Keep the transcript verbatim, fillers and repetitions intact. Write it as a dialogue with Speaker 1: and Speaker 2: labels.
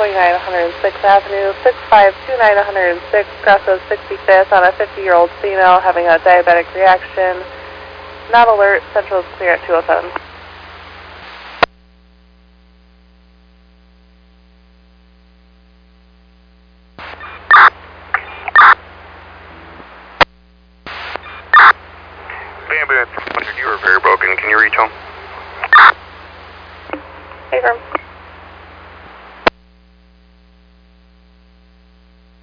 Speaker 1: twenty-nine one oh sixth Avenue, six five two nine one oh six, crosses sixty-fifth on a fifty-year-old female having a diabetic reaction. Not alert, Central is clear at two oh seven.
Speaker 2: Ambulance, you were very broken. Can you reach home?
Speaker 1: Hey, firm.